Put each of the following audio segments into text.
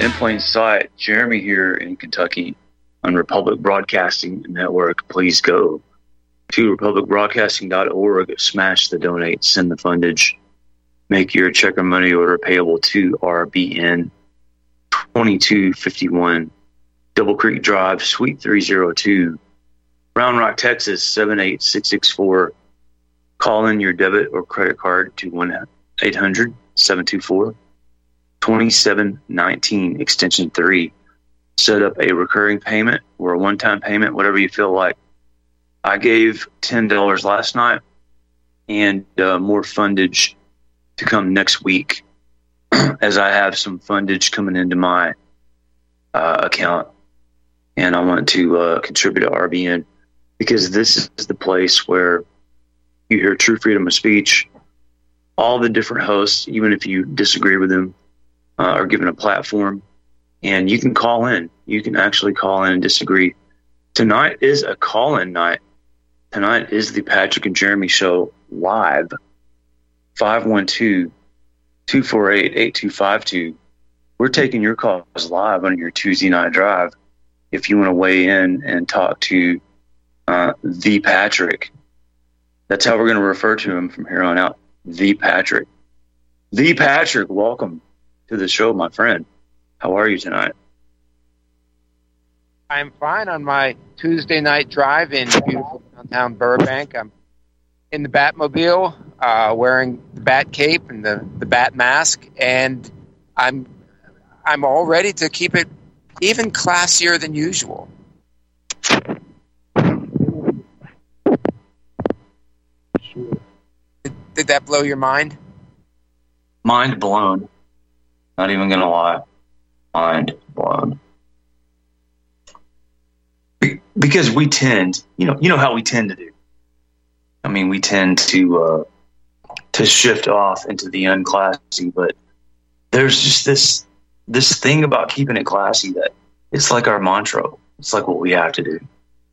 In Plain Sight, Jeremy here in Kentucky on Republic Broadcasting Network. Please go to republicbroadcasting.org, smash the donate, send the fundage, make your check or money order payable to RBN 2251 Double Creek Drive, Suite 302, Round Rock, Texas 78664. Call in your debit or credit card to 1-800-724-2719, extension 3. Set up a recurring payment or a one-time payment, whatever you feel like. I gave $10 last night and more fundage to come next week as I have some fundage coming into my account, and I want to contribute to RBN because this is the place where you hear true freedom of speech. All the different hosts, even if you disagree with them, are given a platform, and you can call in. You can actually call in and disagree. Tonight is a call-in night. Tonight is the Patrick and Jeremy Show live, 512-248-8252. We're taking your calls live on your Tuesday night drive. If you want to weigh in and talk to the Patrick, that's how we're going to refer to him from here on out, the Patrick. The Patrick, welcome to the show, my friend. How are you tonight? I'm fine on my Tuesday night drive in beautiful downtown Burbank. I'm in the Batmobile, wearing the Bat cape and the Bat mask, and I'm all ready to keep it even classier than usual. Did that blow your mind? Mind blown. Not even going to lie. Mind blown. Because we tend, you know how we tend to do. I mean, we tend to shift off into the unclassy, but there's just this thing about keeping it classy that it's like our mantra. It's like what we have to do.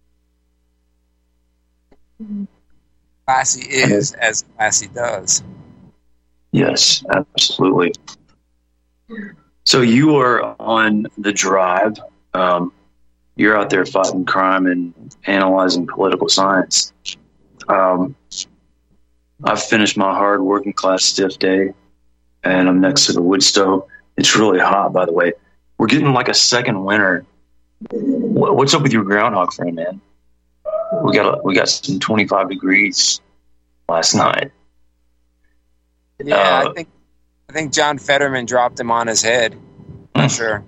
Classy is as classy does. Yes, absolutely. So you are on the drive. You're out there fighting crime and analyzing political science. I've finished my hard working class stiff day, and I'm next to the wood stove. It's really hot, by the way. We're getting like a second winter. What's up with your groundhog friend, man? We got some 25 degrees last night. Yeah, I think John Fetterman dropped him on his head. Not sure.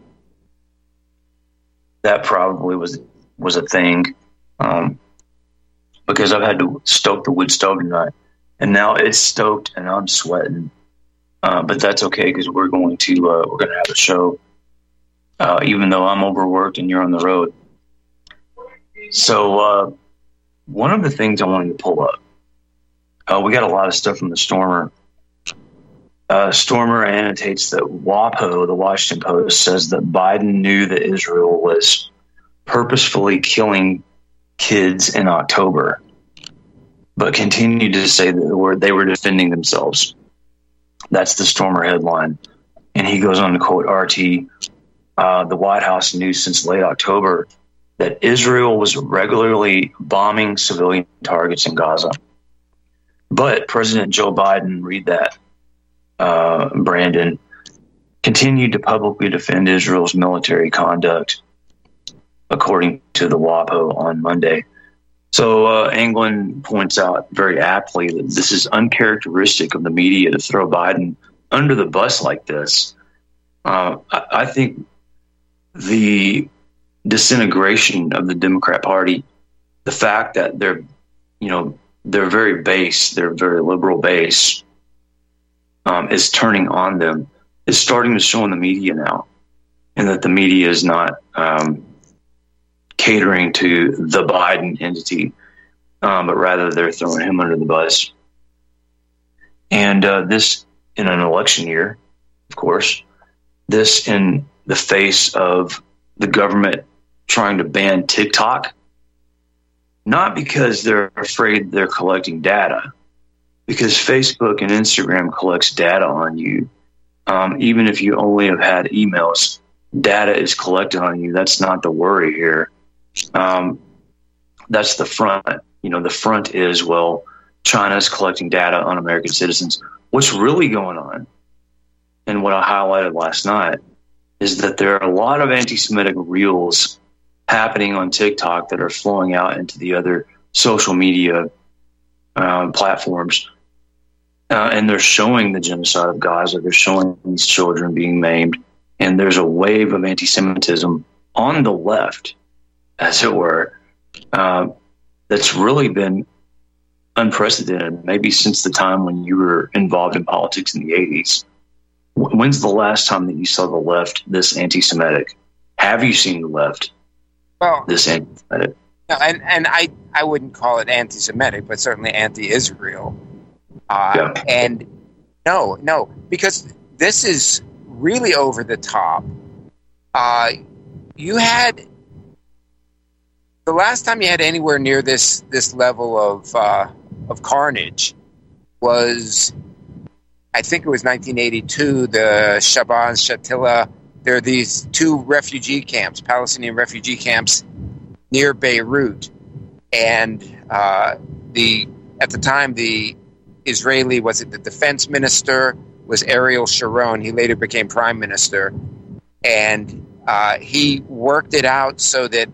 That probably was a thing, because I've had to stoke the wood stove tonight, and now it's stoked and I'm sweating. But that's okay because we're going to have a show, even though I'm overworked and you're on the road. So one of the things I wanted to pull up, we got a lot of stuff from the Stormer. Stormer annotates that WAPO, the Washington Post, says that Biden knew that Israel was purposefully killing kids in October, but continued to say that they were defending themselves. That's the Stormer headline. And he goes on to quote RT, the White House knew since late October that Israel was regularly bombing civilian targets in Gaza. But President Joe Biden, read that, Brandon, continued to publicly defend Israel's military conduct, according to the WAPO on Monday. So England points out very aptly that this is uncharacteristic of the media to throw Biden under the bus like this. I think the disintegration of the Democrat Party, the fact that they're very base, they're very liberal base, is turning on them, is starting to show in the media now, and that the media is not catering to the Biden entity, but rather they're throwing him under the bus. And this in an election year, of course, this in the face of the government trying to ban TikTok, not because they're afraid they're collecting data, because Facebook and Instagram collects data on you, even if you only have had emails data is collected on you. That's not the worry here. That's the front. The front is, well, China's collecting data on American citizens. What's really going on, and what I highlighted last night, is that there are a lot of anti-Semitic reels happening on TikTok that are flowing out into the other social media platforms. And they're showing the genocide of Gaza. They're showing these children being maimed. And there's a wave of anti-Semitism on the left, as it were, that's really been unprecedented, maybe since the time when you were involved in politics in the 80s. When's the last time that you saw the left this anti-Semitic? Have you seen the left this anti-Semitic? No, and I wouldn't call it anti-Semitic, but certainly anti-Israel. And no, because this is really over the top. You had the last time you had anywhere near this level of carnage was, I think it was 1982. The Shabaz Shatila. There are these two refugee camps, Palestinian refugee camps near Beirut, and at the time the Israeli, the defense minister was Ariel Sharon. He later became prime minister, and he worked it out so that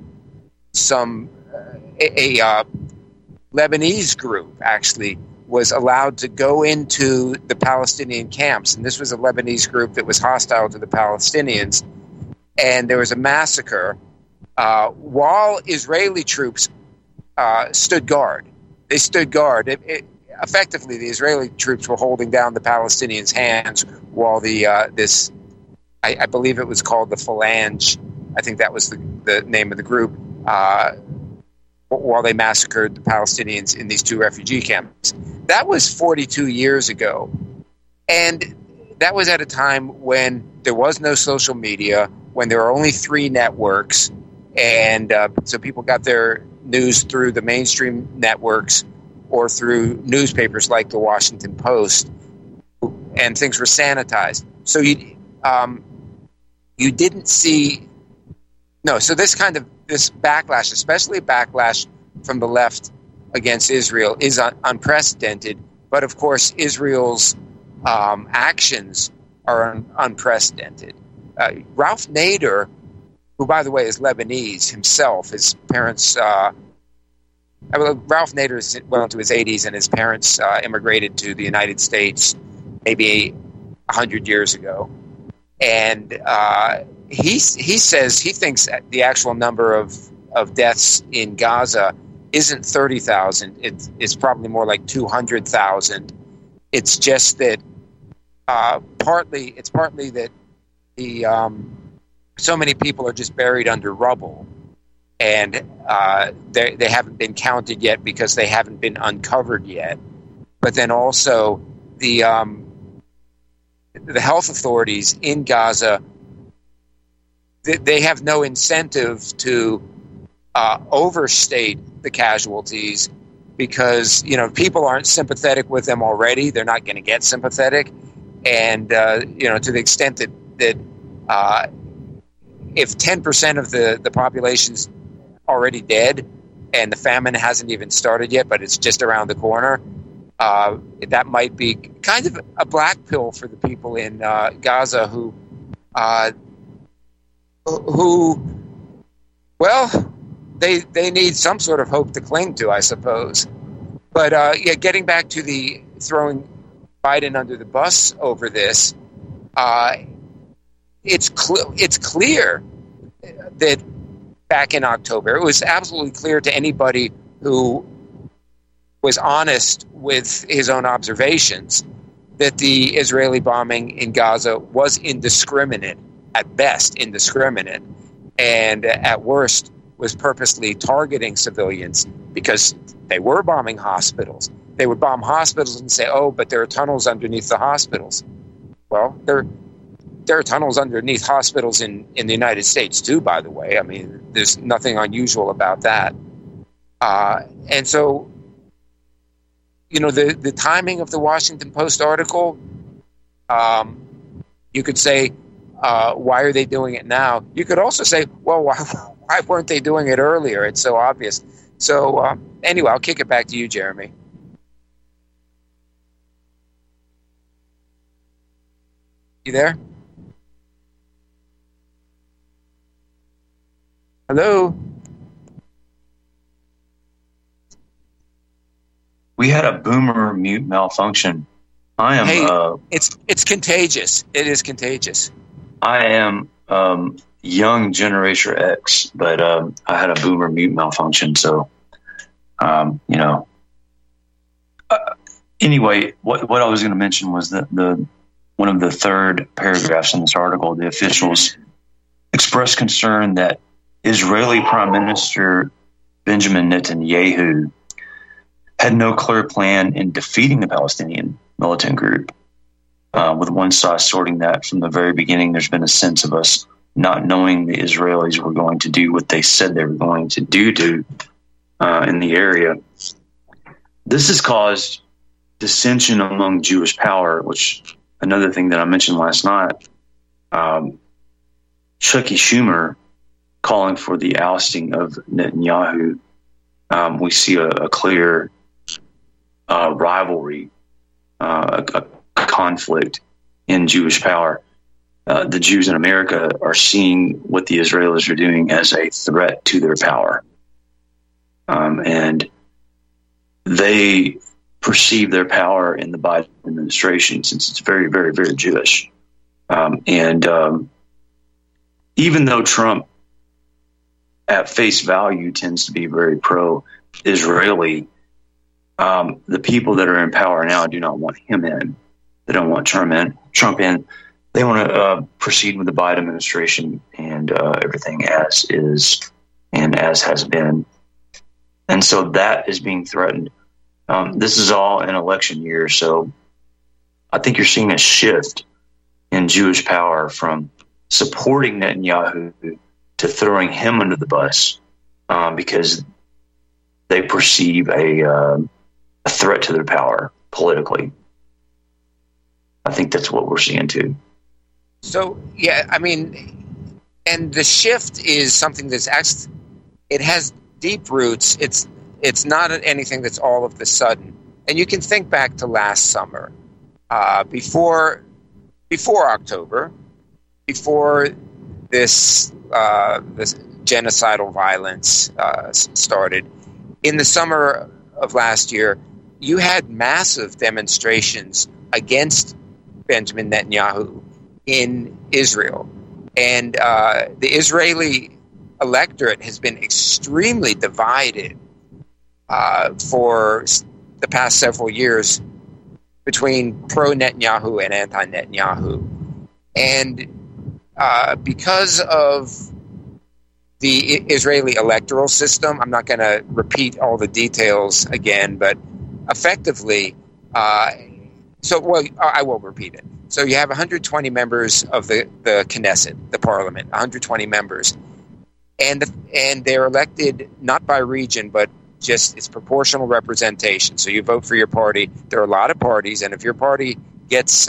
a Lebanese group actually was allowed to go into the Palestinian camps, and this was a Lebanese group that was hostile to the Palestinians, and there was a massacre while Israeli troops stood guard. They stood guard. Effectively, the Israeli troops were holding down the Palestinians' hands while I believe it was called the Phalange. I think that was the name of the group. While they massacred the Palestinians in these two refugee camps. That was 42 years ago. And that was at a time when there was no social media, when there were only 3 networks, and so people got their news through the mainstream networks or through newspapers like the Washington Post, and things were sanitized. So you didn't see... No, so this backlash, especially backlash from the left against Israel, is unprecedented. But of course, Israel's actions are unprecedented. Ralph Nader, who by the way is Lebanese himself, his parents. Ralph Nader is well into his 80s, and his parents immigrated to the United States maybe 100 years ago, and. He says he thinks the actual number of deaths in Gaza isn't 30,000. It's probably more like 200,000. It's just that partly that so many people are just buried under rubble, and they haven't been counted yet because they haven't been uncovered yet. But then also the health authorities in Gaza, they have no incentive to overstate the casualties because, people aren't sympathetic with them already. They're not going to get sympathetic. And, to the extent that if 10% of the population's already dead and the famine hasn't even started yet, but it's just around the corner, that might be kind of a black pill for the people in Gaza who they need some sort of hope to cling to, I suppose. But getting back to the throwing Biden under the bus over this, it's clear that back in October, it was absolutely clear to anybody who was honest with his own observations that the Israeli bombing in Gaza was indiscriminate. At best, indiscriminate, and at worst was purposely targeting civilians because they were bombing hospitals. They would bomb hospitals and say, "Oh, but there are tunnels underneath the hospitals." Well, there are tunnels underneath hospitals in the United States too, by the way. I mean, there's nothing unusual about that. And so, the timing of the Washington Post article, you could say, why are they doing it now? You could also say, well, why weren't they doing it earlier? It's so obvious. So anyway, I'll kick it back to you, Jeremy. You there? Hello? We had a boomer mute malfunction. I am. Hey, it's contagious. It is contagious. I am young Generation X, but I had a boomer mute malfunction. So, anyway, what I was going to mention was that one of the third paragraphs in this article, the officials expressed concern that Israeli Prime Minister Benjamin Netanyahu had no clear plan in defeating the Palestinian militant group. With one side sorting that from the very beginning, there's been a sense of us not knowing the Israelis were going to do what they said they were going to do in the area. This has caused dissension among Jewish power, which another thing that I mentioned last night, Chucky Schumer calling for the ousting of Netanyahu. We see a clear rivalry, a conflict in Jewish power. The Jews in America are seeing what the Israelis are doing as a threat to their power. And they perceive their power in the Biden administration, since it's very, very, very Jewish. Even though Trump at face value tends to be very pro-Israeli, the people that are in power now do not want him in. They don't want Trump in. They want to proceed with the Biden administration and everything as is and as has been. And so that is being threatened. This is all an election year, so I think you're seeing a shift in Jewish power from supporting Netanyahu to throwing him under the bus because they perceive a threat to their power politically. I think that's what we're seeing too. So, yeah, I mean, and the shift is something that's it has deep roots. It's not anything that's all of the sudden. And you can think back to last summer, before October, before this genocidal violence started. In the summer of last year, you had massive demonstrations against Benjamin Netanyahu in Israel. And the Israeli electorate has been extremely divided for the past several years between pro-Netanyahu and anti-Netanyahu. And because of the Israeli electoral system, I'm not going to repeat all the details again, but effectively, I won't repeat it. So you have 120 members of the Knesset, the parliament, 120 members, and they're elected not by region, but just it's proportional representation. So you vote for your party. There are a lot of parties, and if your party gets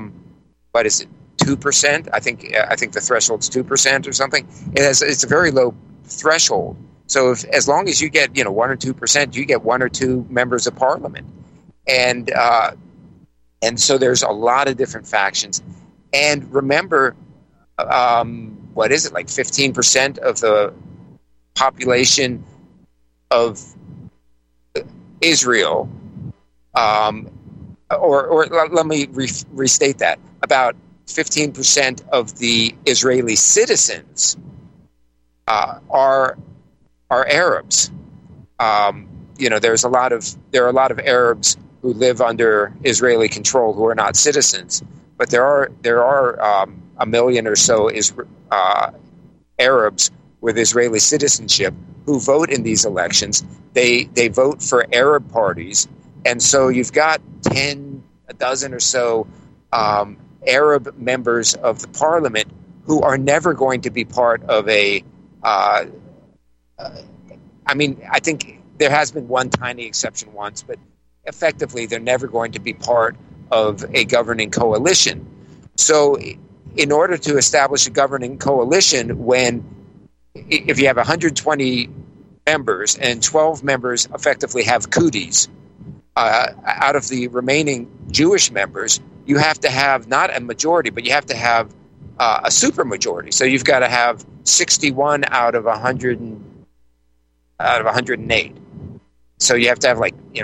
2%? I think the threshold's 2% or something. It's a very low threshold. So as long as you get 1 or 2%, you get 1 or 2 members of parliament, and so there's a lot of different factions. And remember, what is it, like 15% of the population of Israel, or let me restate that, about 15% of the Israeli citizens are Arabs. There are a lot of Arabs who live under Israeli control who are not citizens, but there are a million or so Arabs with Israeli citizenship who vote in these elections. They vote for Arab parties, and so you've got a dozen or so Arab members of the parliament who are never going to be part of a. I think there has been one tiny exception once, but effectively they're never going to be part of a governing coalition. So in order to establish a governing coalition, if you have 120 members and 12 members effectively have cooties, out of the remaining Jewish members, you have to have not a majority, but you have to have a supermajority. So you've got to have 61 out of 108. So you have to have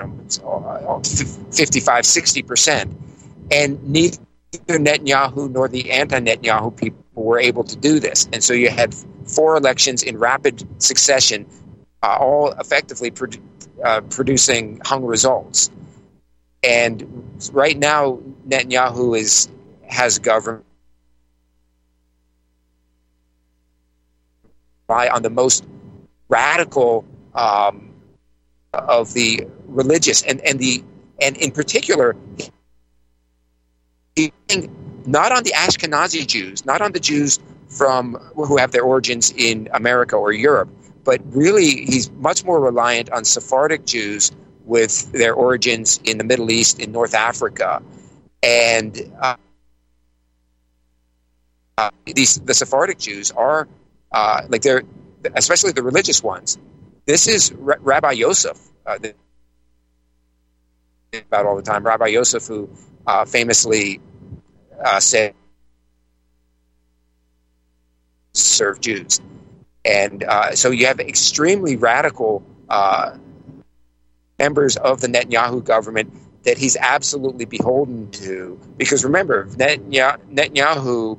55, 60%. And neither Netanyahu nor the anti-Netanyahu people were able to do this. And so you had 4 elections in rapid succession, all effectively producing hung results. And right now, Netanyahu has government on the most radical of the religious, and in particular, not on the Ashkenazi Jews, not on the Jews who have their origins in America or Europe, but really he's much more reliant on Sephardic Jews with their origins in the Middle East, in North Africa, and the Sephardic Jews are they're, especially the religious ones. This is Rabbi Yosef about all the time. Rabbi Yosef, who famously said, "Serve Jews," and so you have extremely radical members of the Netanyahu government that he's absolutely beholden to. Because remember, Netanyahu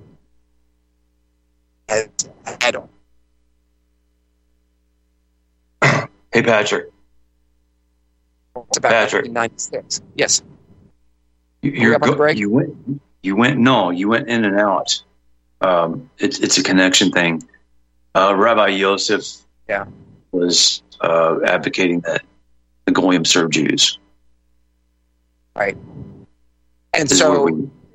has had. Hey, Patrick. It's about Patrick. 1996. Yes. You went in and out. It's a connection thing. Rabbi Yosef was advocating that the Goyim serve Jews. Right. And so,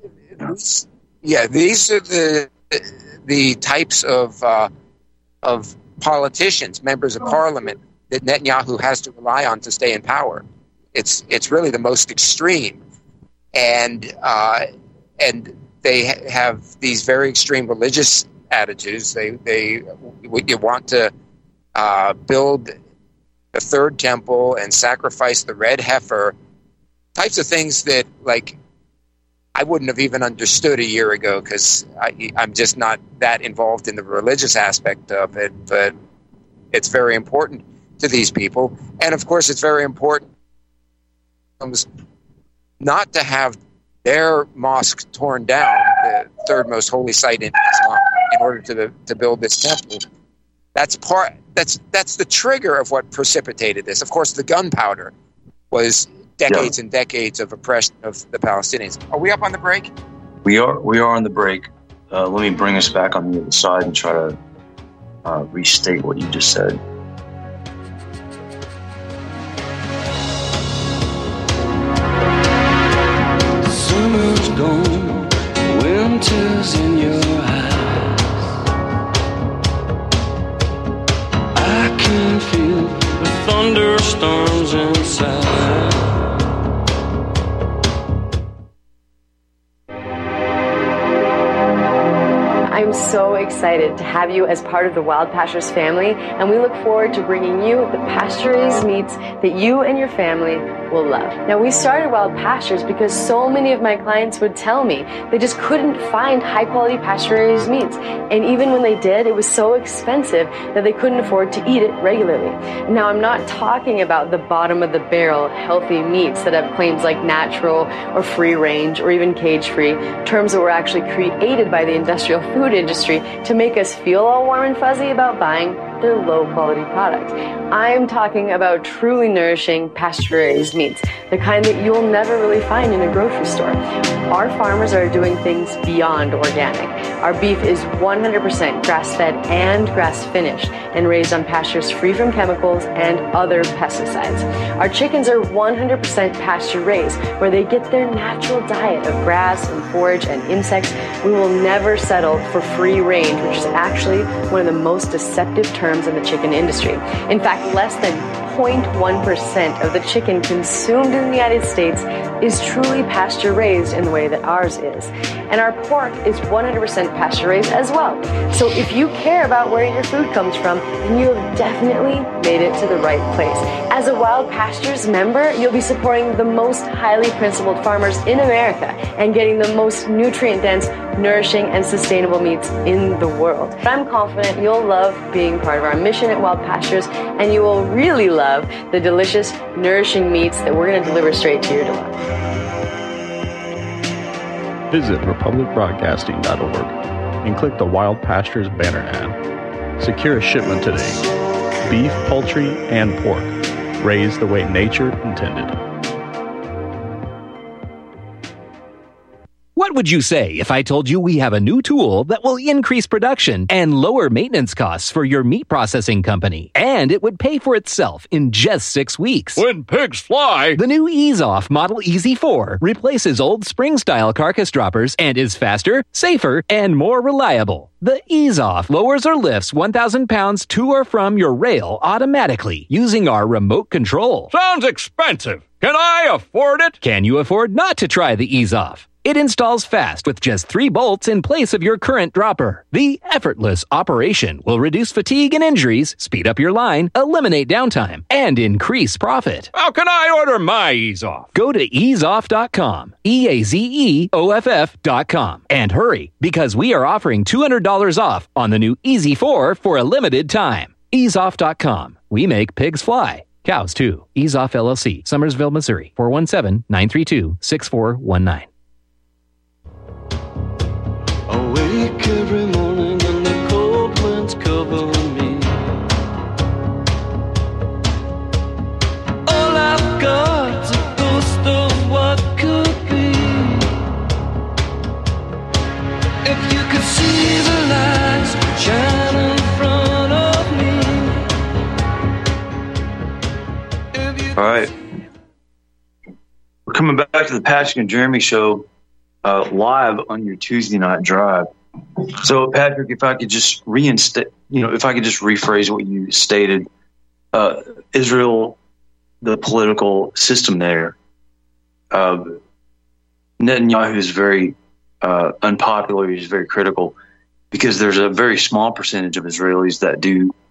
these are the types of politicians, members of parliament, that Netanyahu has to rely on to stay in power. It's really the most extreme, and they have these very extreme religious attitudes. They want to build the third temple and sacrifice the red heifer, types of things that I wouldn't have even understood a year ago, because I'm just not that involved in the religious aspect of it. But it's very important to these people. And of course, it's very important not to have their mosque torn down, the third most holy site in Islam, in order to build this temple. That's the trigger of what precipitated this. Of course, the gunpowder was decades and decades of oppression of the Palestinians. Are we up on the break? We are on the break. Let me bring us back on the other side and try to restate what you just said. Summer's gone, winter's in your eyes. I can feel the thunderstorms inside. I'm so excited to have you as part of the Wild Pastures family, and we look forward to bringing you the pasture-raised meats that you and your family will love. Now, we started Wild Pastures because so many of my clients would tell me they just couldn't find high-quality pasture-raised meats, and even when they did, it was so expensive that they couldn't afford to eat it regularly. Now, I'm not talking about the bottom-of-the-barrel healthy meats that have claims like natural or free-range or even cage-free, terms that were actually created by the industrial food industry to make us feel all warm and fuzzy about buying their low-quality products. I'm talking about truly nourishing pasture-raised meats, the kind that you'll never really find in a grocery store. Our farmers are doing things beyond organic. Our beef is 100% grass-fed and grass-finished and raised on pastures free from chemicals and other pesticides. Our chickens are 100% pasture-raised, where they get their natural diet of grass and forage and insects. We will never settle for free range, which is actually one of the most deceptive terms in the chicken industry. In fact, less than 0.1% of the chicken consumed in the United States is truly pasture-raised in the way that ours is. And our pork is 100% pasture-raised as well. So if you care about where your food comes from, then you have definitely made it to the right place. As a Wild Pastures member, you'll be supporting the most highly principled farmers in America and getting the most nutrient-dense, nourishing, and sustainable meats in the world. I'm confident you'll love being part of our mission at Wild Pastures, and you will really love the delicious, nourishing meats that we're going to deliver straight to your door. Visit republicbroadcasting.org and click the Wild Pastures banner ad. Secure a shipment today. Beef, poultry, and pork, raised the way nature intended. What would you say if I told you we have a new tool that will increase production and lower maintenance costs for your meat processing company? And it would pay for itself in just 6 weeks. When pigs fly! The new EaseOff Model Easy 4 replaces old spring-style carcass droppers and is faster, safer, and more reliable. The EaseOff lowers or lifts 1,000 pounds to or from your rail automatically using our remote control. Sounds expensive. Can I afford it? Can you afford not to try the EaseOff? It installs fast with just 3 bolts in place of your current dropper. The effortless operation will reduce fatigue and injuries, speed up your line, eliminate downtime, and increase profit. How can I order my EaseOff? Go to easeoff.com, EAZEOFF.com, and hurry, because we are offering $200 off on the new Easy 4 for a limited time. Easeoff.com. We make pigs fly. Cows, too. EaseOff LLC, Summersville, Missouri, 417-932-6419. Awake every morning and the cold winds cover me. All I've got's a ghost of what could be. If you could see the lights shine in front of me. All right. We're coming back to the Patrick and Jeremy show. Live on your Tuesday night drive. So, Patrick, if I could just rephrase what you stated, Israel, the political system there, Netanyahu is very unpopular. He's very critical because there's a very small percentage of Israelis that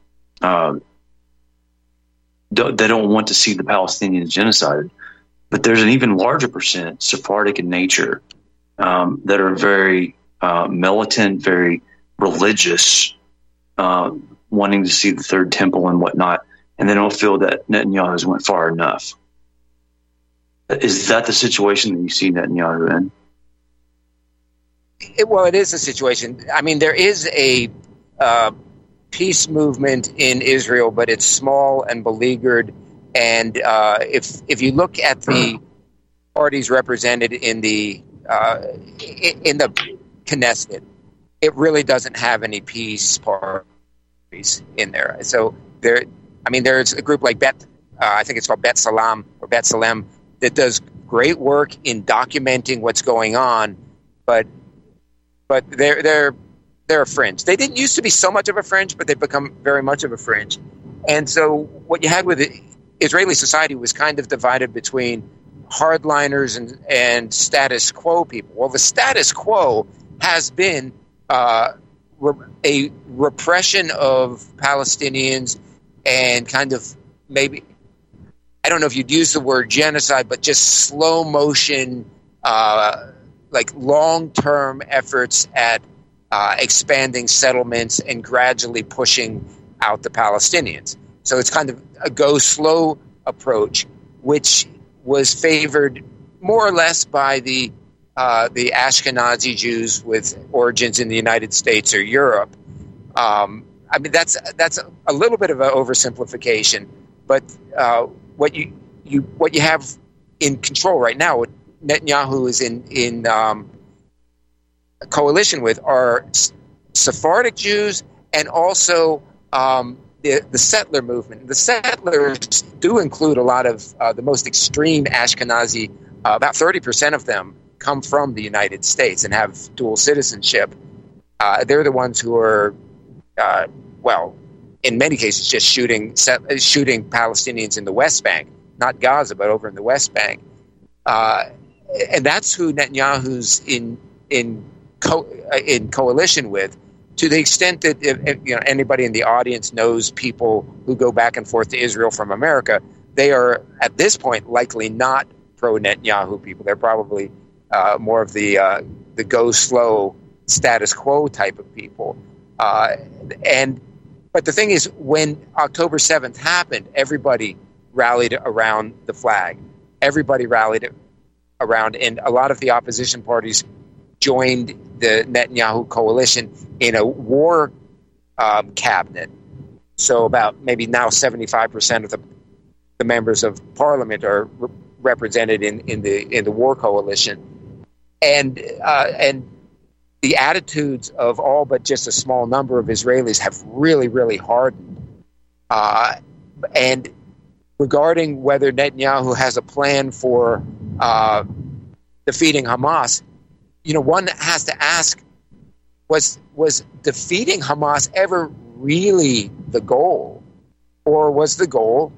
they don't want to see the Palestinians genocided, but there's an even larger percent, Sephardic in nature, that are very militant, very religious, wanting to see the third temple and whatnot, and they don't feel that Netanyahu has went far enough. Is that the situation that you see Netanyahu in? It is a situation. I mean, there is a peace movement in Israel, but it's small and beleaguered. And if you look at the parties represented in the Knesset, it really doesn't have any peace parties in there. So there's a group like I think it's called Bet Salam or Bet Salem, that does great work in documenting what's going on, but they're a fringe. They didn't used to be so much of a fringe, but they've become very much of a fringe. And so what you had with Israeli society was kind of divided between hardliners and status quo people. Well, the status quo has been a repression of Palestinians and kind of maybe, I don't know if you'd use the word genocide, but just slow motion, like long-term efforts at expanding settlements and gradually pushing out the Palestinians. So it's kind of a go slow approach, which was favored more or less by the Ashkenazi Jews with origins in the United States or Europe. I mean, that's a little bit of an oversimplification, but what you have in control right now, what Netanyahu is in coalition with, are Sephardic Jews and also the settler movement. The settlers do include a lot of the most extreme Ashkenazi. About 30% of them come from the United States and have dual citizenship. They're the ones who are, in many cases just shooting Palestinians in the West Bank, not Gaza, but over in the West Bank. And that's who Netanyahu's in coalition with, to the extent that if anybody in the audience knows people who go back and forth to Israel from America, they are at this point likely not pro-Netanyahu people. They're probably more of the go slow status quo type of people. But the thing is, when October 7th happened, everybody rallied around the flag. Everybody rallied around, and a lot of the opposition parties joined the Netanyahu coalition in a war cabinet. So about maybe now 75% of the members of parliament are represented in the war coalition, and the attitudes of all but just a small number of Israelis have really, really hardened. And regarding whether Netanyahu has a plan for defeating Hamas, one has to ask, was defeating Hamas ever really the goal? Or was the goal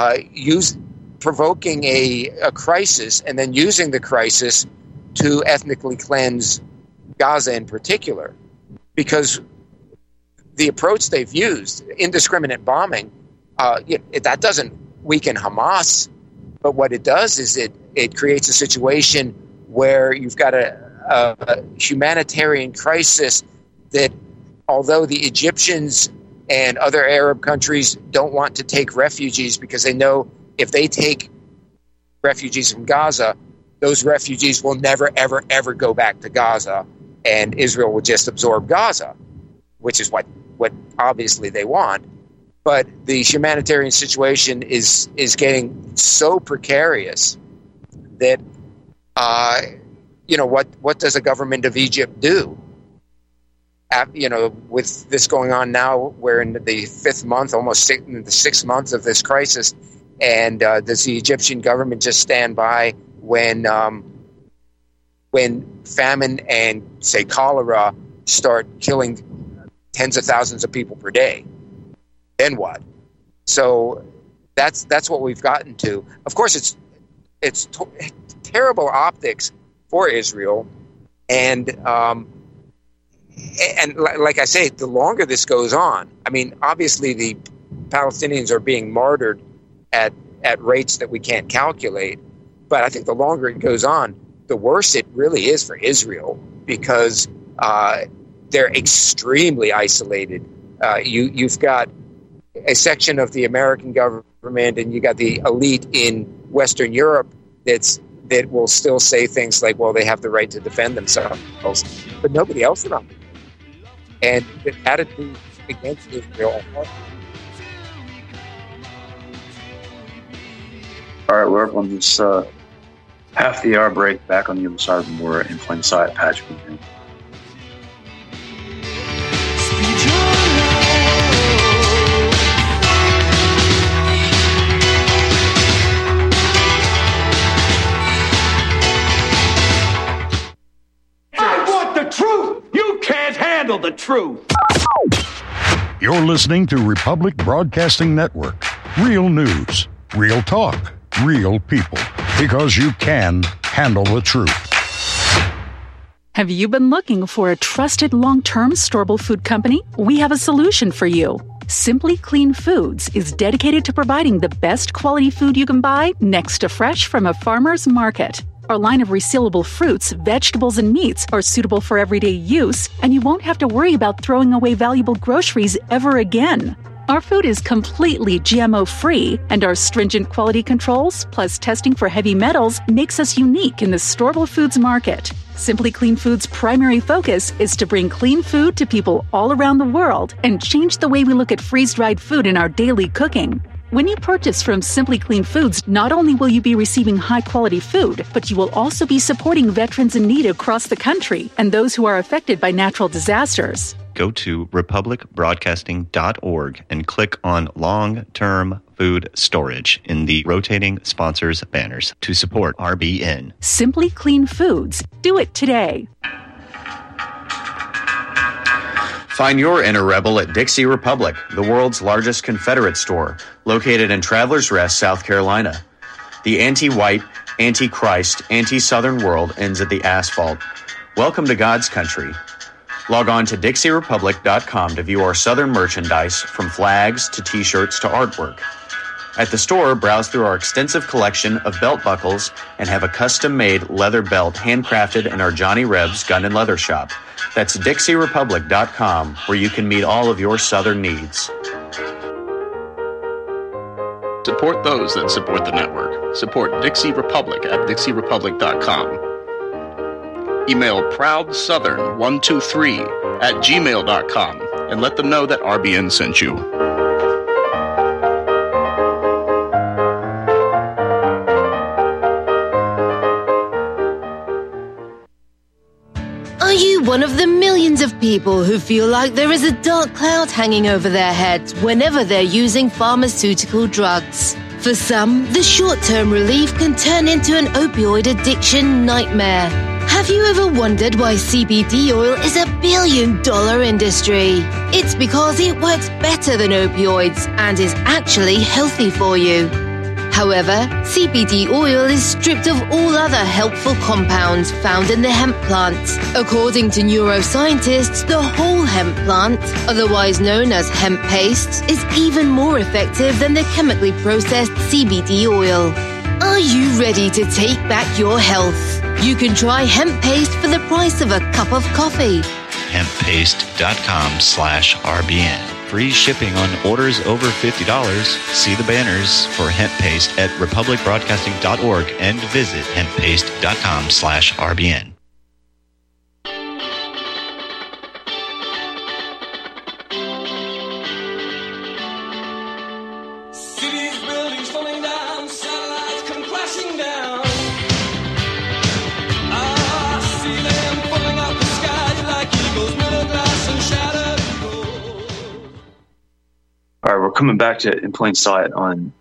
provoking a crisis and then using the crisis to ethnically cleanse Gaza in particular? Because the approach they've used, indiscriminate bombing, that doesn't weaken Hamas, but what it does is it creates a situation where you've got a humanitarian crisis that, although the Egyptians and other Arab countries don't want to take refugees because they know if they take refugees from Gaza, those refugees will never, ever, ever go back to Gaza, and Israel will just absorb Gaza, which is what obviously they want. But the humanitarian situation is getting so precarious that what does the government of Egypt do? With this going on now, we're in the fifth month, almost in the 6th month of this crisis, and does the Egyptian government just stand by when famine and, say, cholera start killing tens of thousands of people per day? Then what? So that's what we've gotten to. Of course, it's terrible optics for Israel, and like I say, the longer this goes on, I mean, obviously the Palestinians are being martyred at rates that we can't calculate, but I think the longer it goes on, the worse it really is for Israel, because they're extremely isolated. You've got a section of the American government, and you got the elite in Western Europe that will still say things like, well, they have the right to defend themselves, but nobody else around them. And the attitude against Israel. All right, we're up on this half the hour break. Back on the other side of the more in plain sight. Patrick and The truth. You're listening to Republic Broadcasting Network. Real news, real talk, real people. Because you can handle the truth. Have you been looking for a trusted long-term storable food company? We have a solution for you. Simply Clean Foods is dedicated to providing the best quality food you can buy next to fresh from a farmer's market. Our line of resealable fruits, vegetables, and meats are suitable for everyday use, and you won't have to worry about throwing away valuable groceries ever again. Our food is completely GMO-free, and our stringent quality controls, plus testing for heavy metals, makes us unique in the storable foods market. Simply Clean Foods' primary focus is to bring clean food to people all around the world and change the way we look at freeze-dried food in our daily cooking. When you purchase from Simply Clean Foods, not only will you be receiving high-quality food, but you will also be supporting veterans in need across the country and those who are affected by natural disasters. Go to republicbroadcasting.org and click on Long-Term Food Storage in the rotating sponsors banners to support RBN. Simply Clean Foods. Do it today. Find your inner rebel at Dixie Republic, the world's largest Confederate store, located in Travelers Rest, South Carolina. The anti-white, anti-Christ, anti-Southern world ends at the asphalt. Welcome to God's country. Log on to DixieRepublic.com to view our Southern merchandise, from flags to t-shirts to artwork. At the store, browse through our extensive collection of belt buckles and have a custom-made leather belt handcrafted in our Johnny Rebs Gun and Leather Shop. That's DixieRepublic.com, where you can meet all of your Southern needs. Support those that support the network. Support Dixie Republic at DixieRepublic.com. Email ProudSouthern123@gmail.com and let them know that RBN sent you. Are you one of the millions of people who feel like there is a dark cloud hanging over their heads whenever they're using pharmaceutical drugs? For some, the short-term relief can turn into an opioid addiction nightmare. Have you ever wondered why CBD oil is a billion-dollar industry? It's because it works better than opioids and is actually healthy for you. However, CBD oil is stripped of all other helpful compounds found in the hemp plant. According to neuroscientists, the whole hemp plant, otherwise known as hemp paste, is even more effective than the chemically processed CBD oil. Are you ready to take back your health? You can try hemp paste for the price of a cup of coffee. Hemppaste.com/RBN. Free shipping on orders over $50. See the banners for hemp paste at republicbroadcasting.org and visit hemppaste.com/RBN. Cities, buildings falling down, satellites come crashing down. I see them falling out the sky like eagles, middle glass and shattered. All right, we're coming back to In Plain Sight on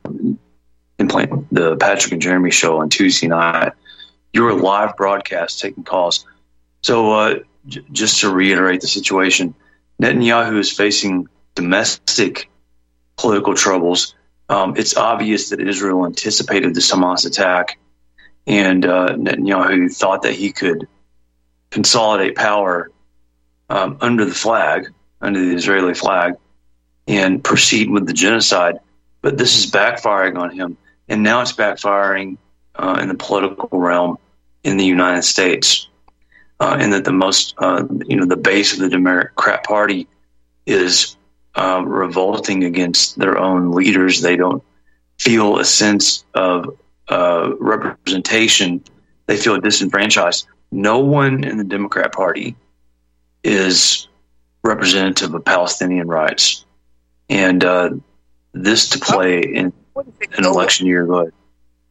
the Patrick and Jeremy show on Tuesday night. Your live broadcast, taking calls. So just to reiterate the situation, Netanyahu is facing domestic political troubles. It's obvious that Israel anticipated the Hamas attack, and Netanyahu thought that he could consolidate power under the Israeli flag, and proceed with the genocide. But this is backfiring on him. And now it's backfiring in the political realm in the United States. And that the base of the Democrat Party is revolting against their own leaders. They don't feel a sense of representation. They feel disenfranchised. No one in the Democrat Party is representative of Palestinian rights. And this to play in an election year. Go ahead.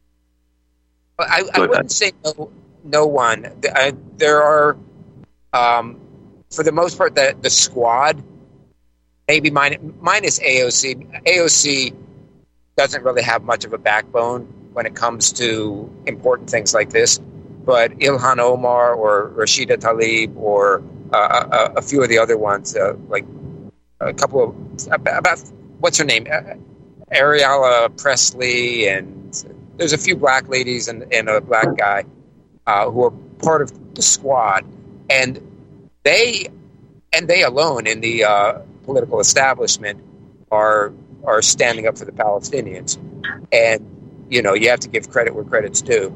I wouldn't say no one. There are, for the most part, the squad, maybe minus AOC. AOC doesn't really have much of a backbone when it comes to important things like this. But Ilhan Omar or Rashida Tlaib or a few of the other ones, like a couple of about what's her name, Ariella Presley, and there's a few black ladies and a black guy who are part of the squad, and they alone in the political establishment are standing up for the Palestinians, and you have to give credit where credit's due.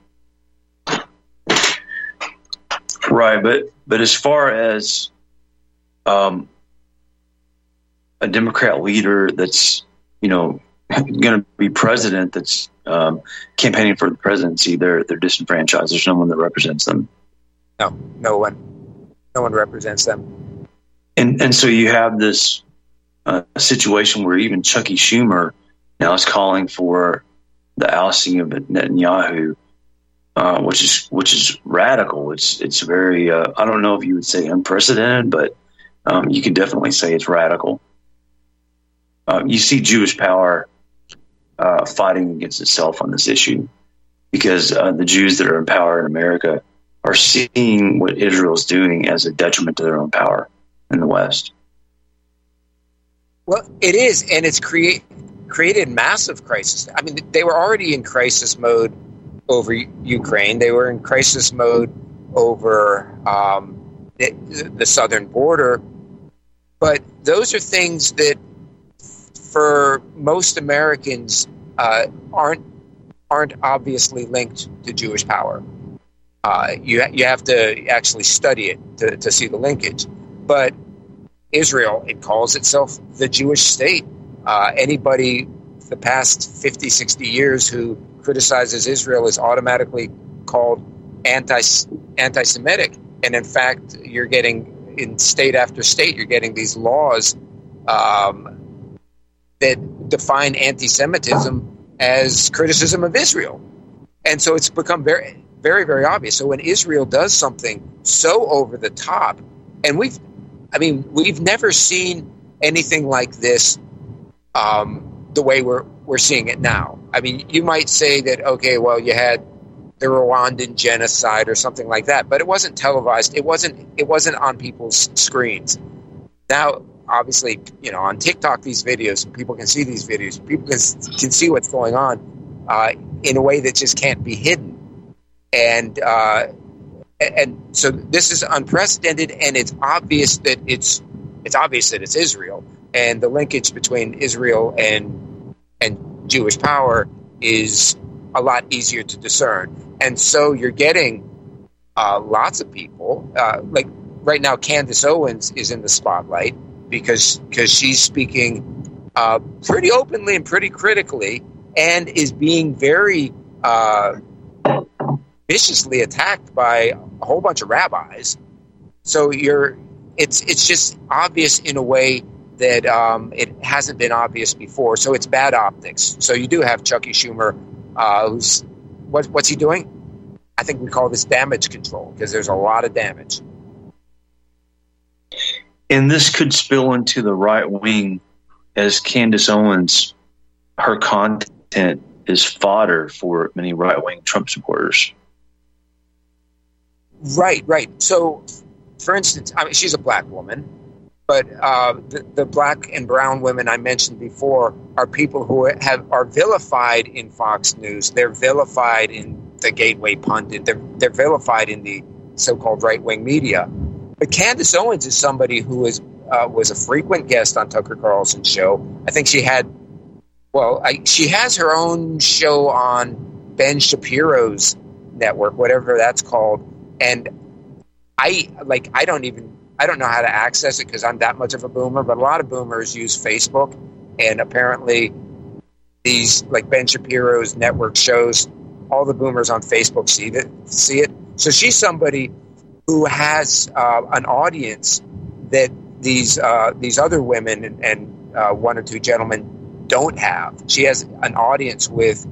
Right, but as far as a Democrat leader that's, going to be president, that's campaigning for the presidency, they're disenfranchised. There's no one that represents them. No one represents them. And so you have this situation where even Chucky Schumer now is calling for the ousting of Netanyahu, which is radical. It's very I don't know if you would say unprecedented, but you can definitely say it's radical. You see Jewish power fighting against itself on this issue because the Jews that are in power in America are seeing what Israel is doing as a detriment to their own power. in the West. Well, it is, and it's created massive crisis. I mean, they were already in crisis mode over Ukraine. They were in crisis mode over the southern border. But those are things that, for most Americans, aren't obviously linked to Jewish power. You have to actually study it to see the linkage. But Israel, it calls itself the Jewish state. Anybody the past 50, 60 years who criticizes Israel is automatically called anti-Semitic. And in fact, you're getting, in state after state, you're getting these laws that define anti-Semitism as criticism of Israel. And so it's become very, very, very obvious. So when Israel does something so over the top, and we've never seen anything like this the way we're seeing it now. I mean, you might say that, okay, well, you had the Rwandan genocide or something like that, but it wasn't televised. It wasn't on people's screens. Now, obviously, on TikTok, these videos, people can see these videos. People can see what's going on in a way that just can't be hidden. And so this is unprecedented, and it's obvious that it's Israel, and the linkage between Israel and Jewish power is a lot easier to discern. And so you're getting lots of people, like right now, Candace Owens is in the spotlight because she's speaking pretty openly and pretty critically, and is being very viciously attacked by a whole bunch of rabbis. So it's just obvious in a way that it hasn't been obvious before. So it's bad optics. So you do have Chucky Schumer, who's what's he doing? I think we call this damage control, because there's a lot of damage. And this could spill into the right wing, as Candace Owens, her content is fodder for many right-wing Trump supporters. Right. So, for instance, I mean, she's a black woman, but the black and brown women I mentioned before are people who are vilified in Fox News. They're vilified in the Gateway Pundit. They're vilified in the so-called right-wing media. But Candace Owens is somebody who was a frequent guest on Tucker Carlson's show. I think she has her own show on Ben Shapiro's network, whatever that's called. And I don't know how to access it because I'm that much of a boomer, but a lot of boomers use Facebook, and apparently these, like Ben Shapiro's network shows, all the boomers on Facebook see it. So she's somebody who has an audience that these other women and one or two gentlemen don't have. She has an audience with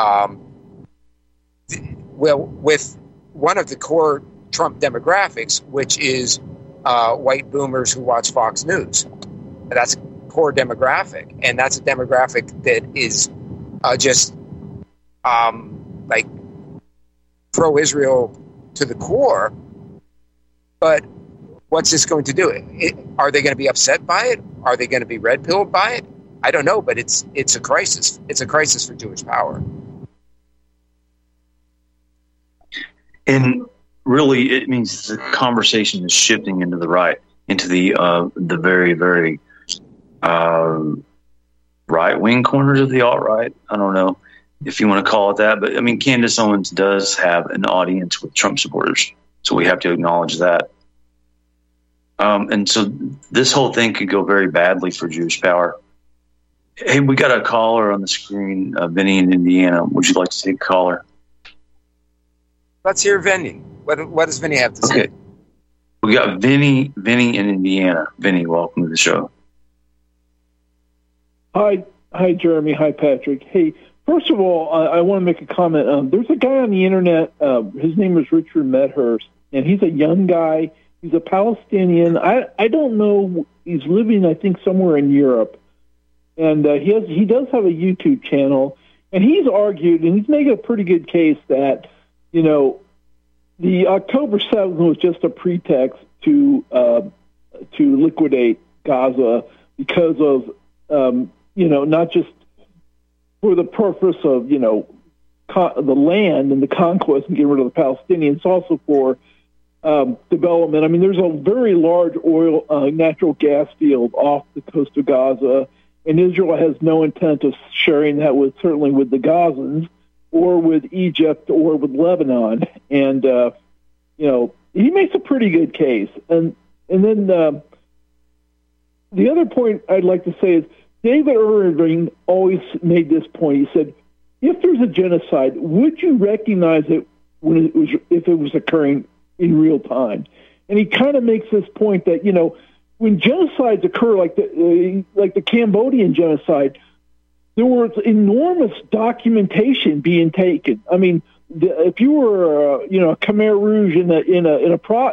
one of the core Trump demographics, which is white boomers who watch Fox News. That's a core demographic, and that's a demographic that is just like pro-Israel to the core. But what's this going to do? Are they going to be upset by it? Are they going to be red-pilled by it? I don't know, but it's a crisis. It's a crisis for Jewish power. And really, it means the conversation is shifting into the right, into the very, very right-wing corners of the alt-right. I don't know if you want to call it that, but I mean, Candace Owens does have an audience with Trump supporters, so we have to acknowledge that. And so this whole thing could go very badly for Jewish power. Hey, we got a caller on the screen, Vinny in Indiana. Would you like to take a caller? Let's hear Vinny. What does Vinny have to say? Okay. We got Vinny in Indiana. Vinny, welcome to the show. Hi, Jeremy. Hi, Patrick. Hey, first of all, I want to make a comment. There's a guy on the internet. His name is Richard Medhurst, and he's a young guy. He's a Palestinian. I don't know. He's living, I think, somewhere in Europe, and he does have a YouTube channel, and he's argued, and he's making a pretty good case that, the October 7th was just a pretext to to liquidate Gaza because of, not just for the purpose of, the land and the conquest and getting rid of the Palestinians, it's also for development. I mean, there's a very large natural gas field off the coast of Gaza, and Israel has no intent of sharing that certainly with the Gazans or with Egypt or with Lebanon. And, he makes a pretty good case. And then the other point I'd like to say is David Irving always made this point. He said, if there's a genocide, would you recognize it if it was occurring in real time? And he kind of makes this point that, when genocides occur, like the Cambodian genocide, there was enormous documentation being taken. I mean, if you were, a Khmer Rouge in a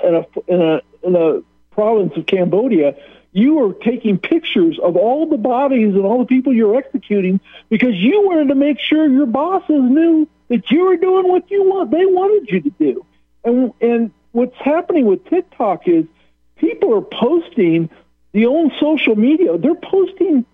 province of Cambodia, you were taking pictures of all the bodies and all the people you're executing because you wanted to make sure your bosses knew that you were doing what they wanted you to do. And what's happening with TikTok is people are posting the own social media. They're posting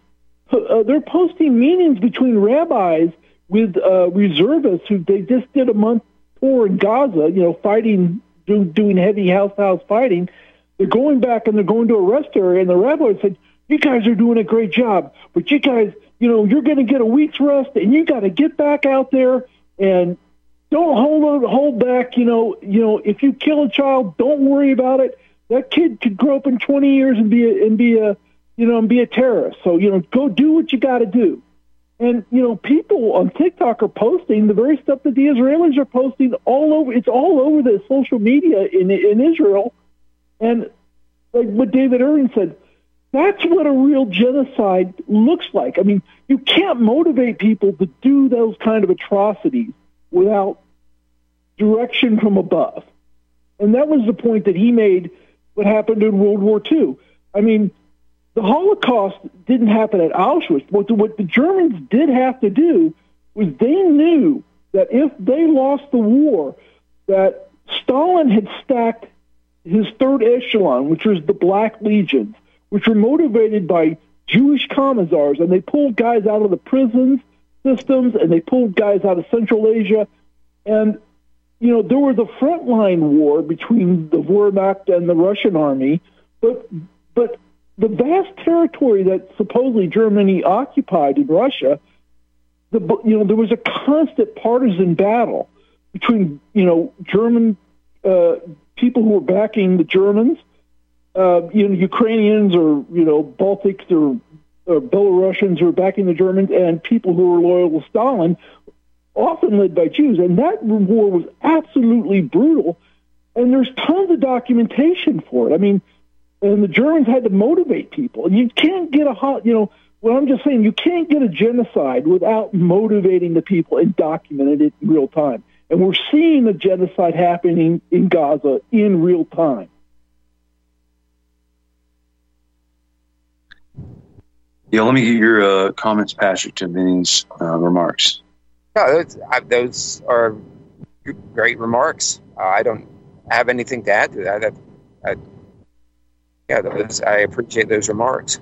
meetings between rabbis with reservists who they just did a month tour in Gaza, fighting, doing heavy house fighting. They're going back and they're going to a rest area, and the rabbi said, you guys are doing a great job, but you guys, you're going to get a week's rest, and you got to get back out there and don't hold back. If you kill a child, don't worry about it. That kid could grow up in 20 years and be a terrorist. So, go do what you got to do. And, people on TikTok are posting the very stuff that the Israelis are posting all over. It's all over the social media in Israel. And like what David Irving said, that's what a real genocide looks like. I mean, you can't motivate people to do those kind of atrocities without direction from above. And that was the point that he made what happened in World War II. I mean, the Holocaust didn't happen at Auschwitz. What the Germans did have to do was they knew that if they lost the war, that Stalin had stacked his third echelon, which was the Black Legions, which were motivated by Jewish commissars, and they pulled guys out of the prisons systems, and they pulled guys out of Central Asia. And, there was a frontline war between the Wehrmacht and the Russian army, but the vast territory that supposedly Germany occupied in Russia, there was a constant partisan battle between, German people who were backing the Germans, Ukrainians or, Baltics or Belarusians who were backing the Germans, and people who were loyal to Stalin, often led by Jews. And that war was absolutely brutal. And there's tons of documentation for it. I mean, and the Germans had to motivate people. And you can't get what I'm just saying, you can't get a genocide without motivating the people and documenting it in real time. And we're seeing the genocide happening in Gaza in real time. Yeah, let me get your comments, Patrick, to Vinny's remarks. No, those are great remarks. I don't have anything to add to that. I appreciate those remarks.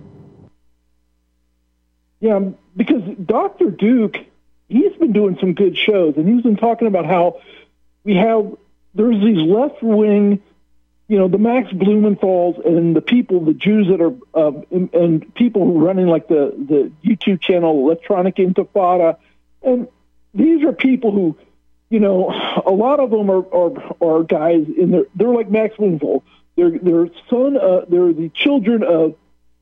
Yeah, because Dr. Duke, he's been doing some good shows, and he's been talking about how there's these left-wing, the Max Blumenthals and the Jews that are, and people who are running like the YouTube channel Electronic Intifada, and these are people who, a lot of them are guys they're like Max Blumenthal. They're the children of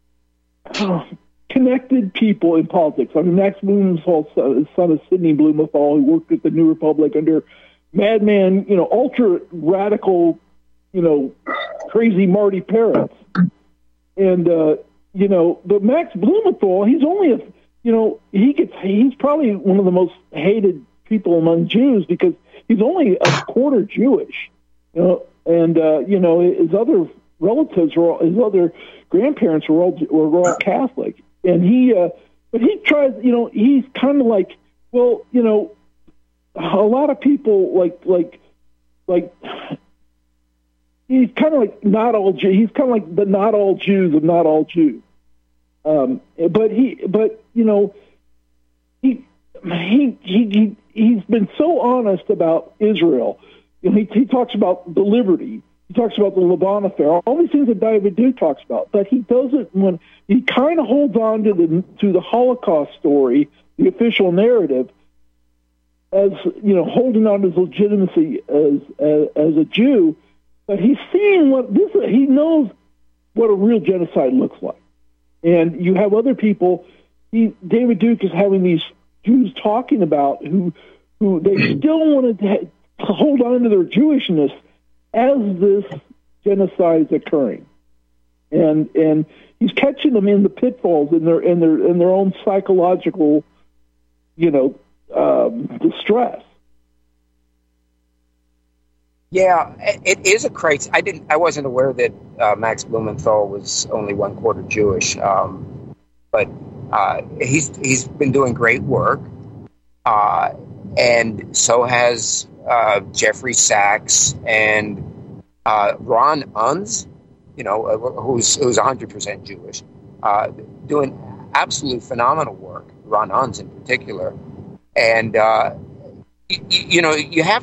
connected people in politics. I mean, Max Blumenthal is son of Sidney Blumenthal, who worked at the New Republic under madman, ultra radical, crazy Marty Peretz. And, but Max Blumenthal, he's only he's probably one of the most hated people among Jews because he's only a quarter Jewish, and his other relatives his other grandparents were all Catholic, and but he tries, he's kind of like, well, a lot of people like he's kind of like not all Jews. He's kind of like the not all Jews of not all Jews. But you know, he's been so honest about Israel. You know, he talks about the liberty. He talks about the Laban affair. All these things that David Duke talks about. But he doesn't. When he kind of holds on to the Holocaust story, the official narrative, as you know, holding on to his legitimacy as a Jew. But he's seeing he knows what a real genocide looks like. And you have other people. David Duke is having these Jews talking about who they still wanted to hold on to their Jewishness as this genocide is occurring, and he's catching them in the pitfalls in their own psychological, you know, distress. Yeah, it is a crisis. I wasn't aware that Max Blumenthal was only 1/4 Jewish, but he's been doing great work, and so has Jeffrey Sachs and Ron Unz, you know, who's 100% Jewish, doing absolute phenomenal work. Ron Unz in particular, and you know, you have.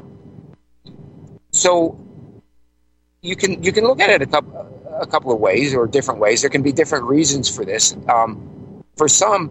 So you can look at it a couple of ways or different ways. There can be different reasons for this. For some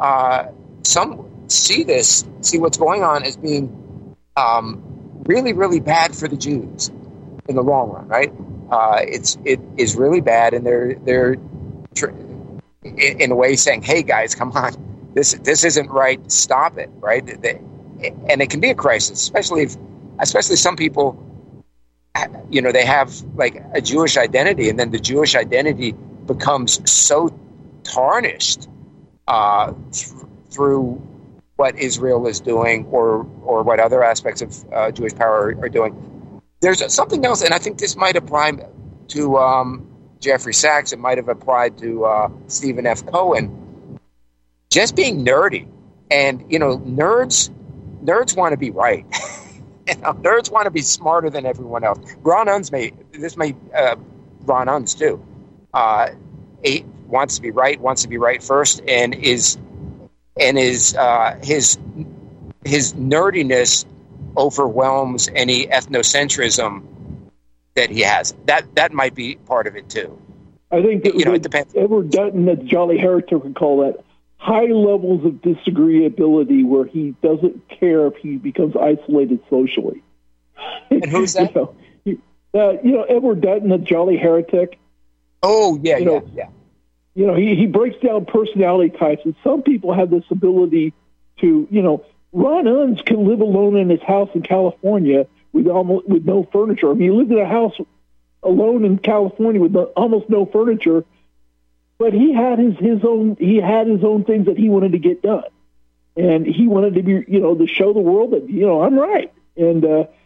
see what's going on as being really, really bad for the Jews in the long run, right? It is really bad, and they're in a way saying, "Hey guys, come on, this isn't right. Stop it!" Right? And it can be a crisis, especially some people. You know, they have like a Jewish identity, and then the Jewish identity becomes so tarnished through what Israel is doing or what other aspects of Jewish power are doing. There's something else, and I think this might apply to Jeffrey Sachs. It might have applied to Stephen F. Cohen. Just being nerdy, and you know, nerds want to be right. You know, nerds want to be smarter than everyone else. Ron Unz Ron Unz too. He wants to be right first, and his nerdiness overwhelms any ethnocentrism that he has. That might be part of it too. I think it depends. Edward Dutton, the Jolly Heretic, would call that high levels of disagreeability, where he doesn't care if he becomes isolated socially. And who's that? You know, Edward Dutton, the Jolly Heretic. Oh, yeah. You know, he breaks down personality types, and some people have this ability to, you know, Ron Unz can live alone in his house in California with no furniture. I mean, he lived in a house alone in California with almost no furniture. But he had his own things that he wanted to get done, and he wanted to be, you know, to show the world that, you know, I'm right, and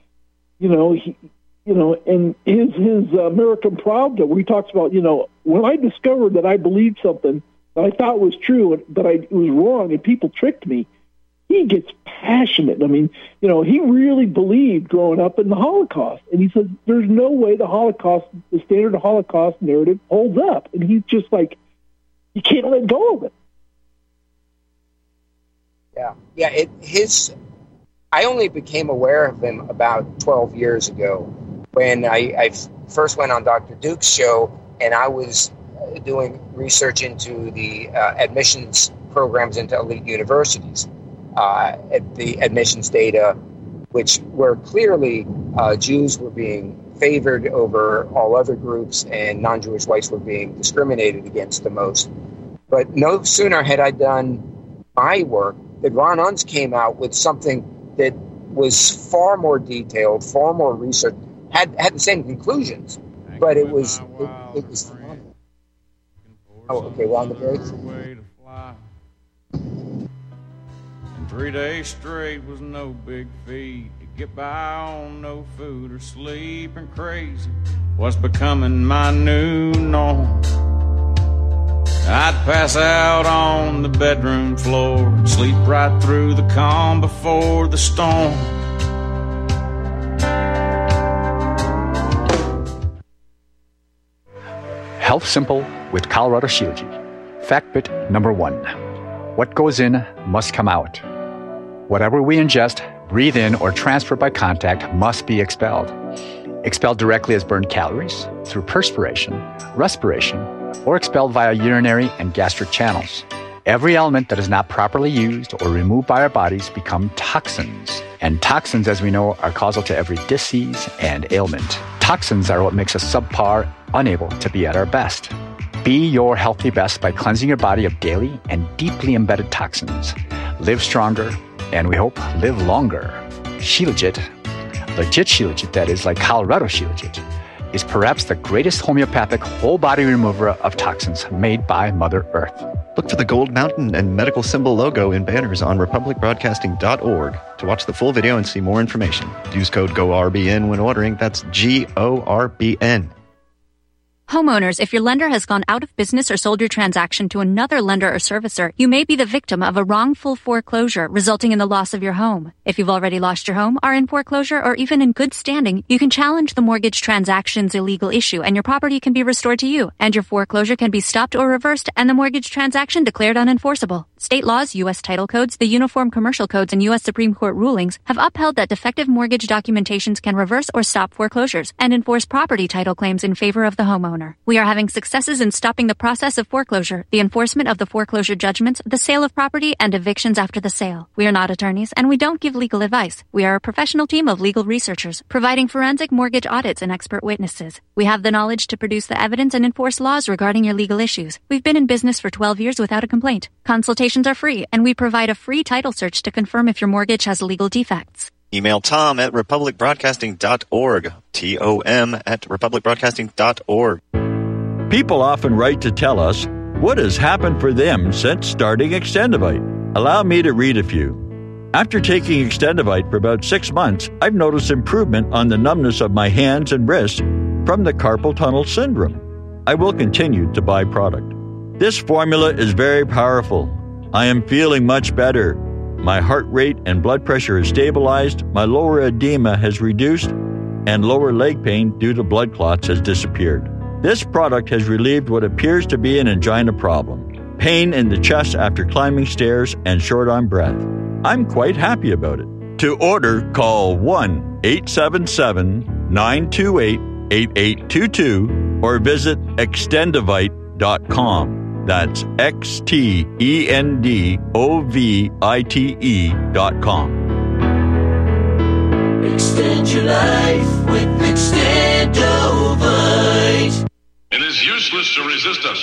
and his American Pravda, where he talks about, you know, when I discovered that I believed something that I thought was true, but it was wrong, and people tricked me. He gets passionate. I mean, you know, he really believed growing up in the Holocaust, and he says there's no way the standard Holocaust narrative holds up, and he's just like, you can't let go of it. Yeah. I only became aware of him about 12 years ago when I first went on Dr. Duke's show, and I was doing research into the admissions programs into elite universities. At the admissions data, where clearly Jews were being favored over all other groups, and non-Jewish whites were being discriminated against the most. But no sooner had I done my work that Ron Unz came out with something that was far more detailed, far more research, had the same conclusions, but it was. Oh, okay. We're on the brakes. 3 days straight was no big feat. To get by on no food or sleep, and crazy was becoming my new norm. I'd pass out on the bedroom floor and sleep right through the calm before the storm. Health Simple with Colorado Shilajit. Fact bit number 1. What goes in must come out. Whatever we ingest, breathe in, or transfer by contact must be expelled. Expelled directly as burned calories, through perspiration, respiration, or expelled via urinary and gastric channels. Every element that is not properly used or removed by our bodies become toxins. And toxins, as we know, are causal to every disease and ailment. Toxins are what makes us subpar, unable to be at our best. Be your healthy best by cleansing your body of daily and deeply embedded toxins. Live stronger, and we hope live longer. Shilajit, legit Shilajit, that is, like Colorado Shilajit, is perhaps the greatest homeopathic whole-body remover of toxins made by Mother Earth. Look for the gold mountain and medical symbol logo in banners on republicbroadcasting.org to watch the full video and see more information. Use code GORBN when ordering. That's GORBN. Homeowners, if your lender has gone out of business or sold your transaction to another lender or servicer, you may be the victim of a wrongful foreclosure, resulting in the loss of your home. If you've already lost your home, are in foreclosure, or even in good standing, you can challenge the mortgage transaction's illegal issue, and your property can be restored to you, and your foreclosure can be stopped or reversed, and the mortgage transaction declared unenforceable. State laws, U.S. title codes, the Uniform Commercial Codes, and U.S. Supreme Court rulings have upheld that defective mortgage documentations can reverse or stop foreclosures and enforce property title claims in favor of the homeowner. We are having successes in stopping the process of foreclosure, the enforcement of the foreclosure judgments, the sale of property, and evictions after the sale. We are not attorneys, and we don't give legal advice. We are a professional team of legal researchers, providing forensic mortgage audits and expert witnesses. We have the knowledge to produce the evidence and enforce laws regarding your legal issues. We've been in business for 12 years without a complaint. Consultations are free, and we provide a free title search to confirm if your mortgage has legal defects. Email Tom at republicbroadcasting.org. TOM@republicbroadcasting.org. People often write to tell us what has happened for them since starting Extendivite. Allow me to read a few. After taking Extendivite for about 6 months, I've noticed improvement on the numbness of my hands and wrists from the carpal tunnel syndrome. I will continue to buy product. This formula is very powerful. I am feeling much better. My heart rate and blood pressure has stabilized, my lower edema has reduced, and lower leg pain due to blood clots has disappeared. This product has relieved what appears to be an angina problem, pain in the chest after climbing stairs, and short on breath. I'm quite happy about it. To order, call 1-877-928-8822 or visit extendivite.com. That's XTENDOVITE.com. Extend your life with Extendovite. It is useless to resist us.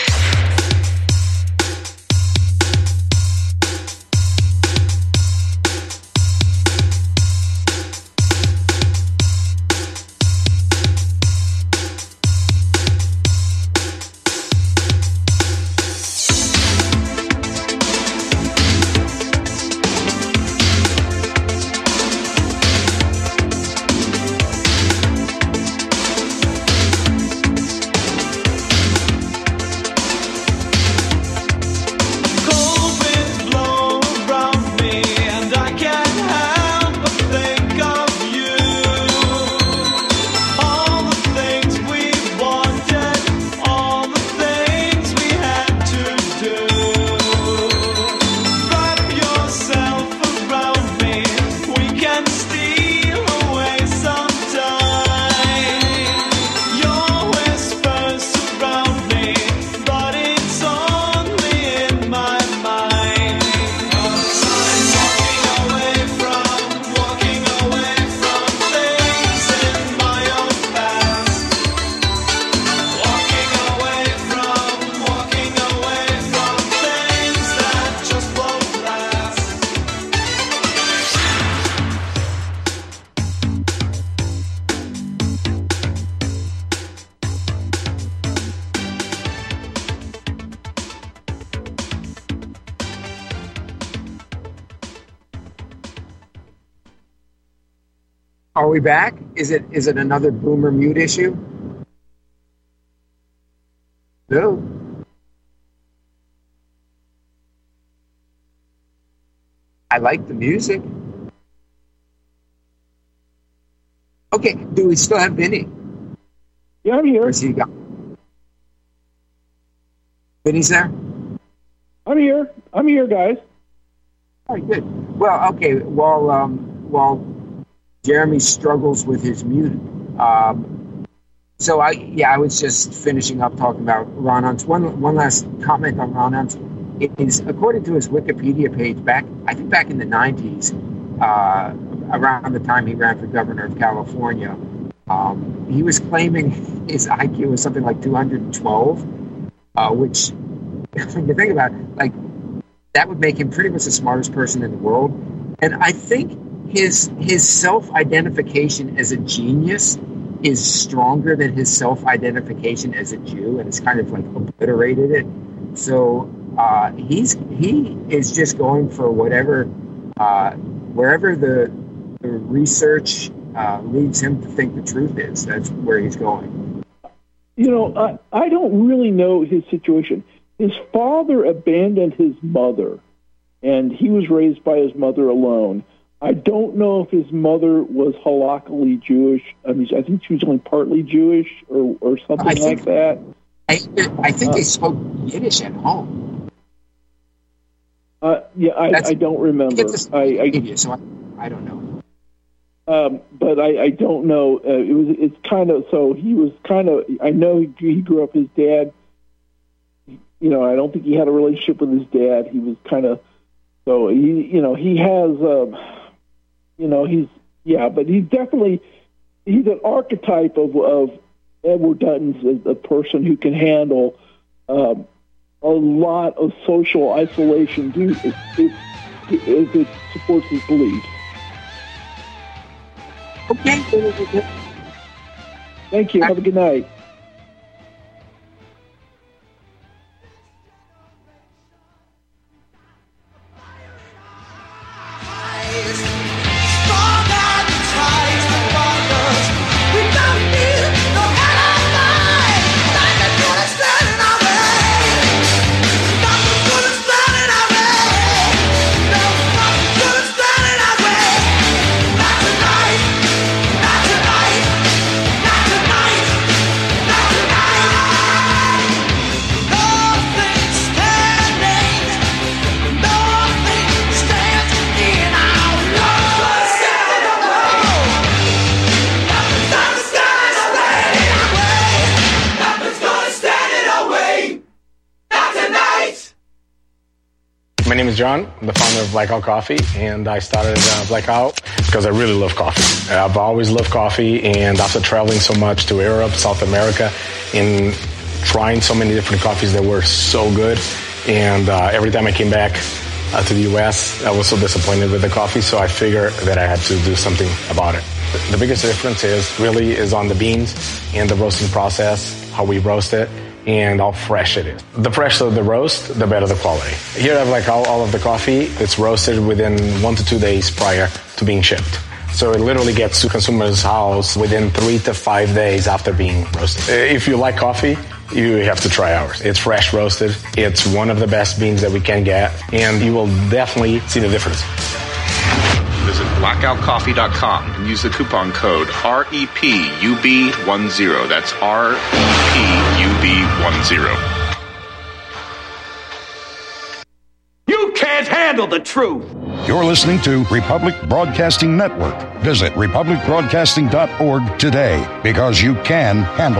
Are we back? Is it another boomer mute issue? No. I like the music. Okay, do we still have Vinny? Yeah, I'm here. Or is he gone? Vinny's there? I'm here, guys. All right, good. Well, okay. While Jeremy struggles with his mute, so I was just finishing up talking about Ron Unz. One last comment on Ron Unz. It is, according to his Wikipedia page, back in the 90s, around the time he ran for governor of California, he was claiming his IQ was something like 212, which, when you think about it, like, that would make him pretty much the smartest person in the world. And I think his self-identification as a genius is stronger than his self-identification as a Jew, and it's kind of like obliterated it. So he is just going for whatever, wherever the research leads him to think the truth is. That's where he's going. You know, I don't really know his situation. His father abandoned his mother, and he was raised by his mother alone. I don't know if his mother was halakhically Jewish. I mean, I think she was only partly Jewish or something like that. I think they spoke Yiddish at home. Yeah, I don't remember. So I don't know. But I don't know. It's kind of, so he was kind of, I know he grew up, his dad, you know, I don't think he had a relationship with his dad. He was kind of, so he has, but he's definitely, he's an archetype of Edward Dutton's, a person who can handle a lot of social isolation if it supports his beliefs. Okay. Thank you. Have a good night. My name is John. I'm the founder of Blackout Coffee, and I started Blackout because I really love coffee. I've always loved coffee, and after traveling so much to Europe, South America, and trying so many different coffees that were so good, and every time I came back to the U.S., I was so disappointed with the coffee, so I figured that I had to do something about it. The biggest difference is on the beans and the roasting process, how we roast it, and how fresh it is. The fresher the roast, the better the quality. Here I have all of the coffee. It's roasted within 1 to 2 days prior to being shipped. So it literally gets to consumer's house within 3 to 5 days after being roasted. If you like coffee, you have to try ours. It's fresh roasted. It's one of the best beans that we can get, and you will definitely see the difference. Visit blackoutcoffee.com and use the coupon code REPUB10. That's REPUB10. You can't handle the truth. You're listening to Republic Broadcasting Network. Visit republicbroadcasting.org today, because you can handle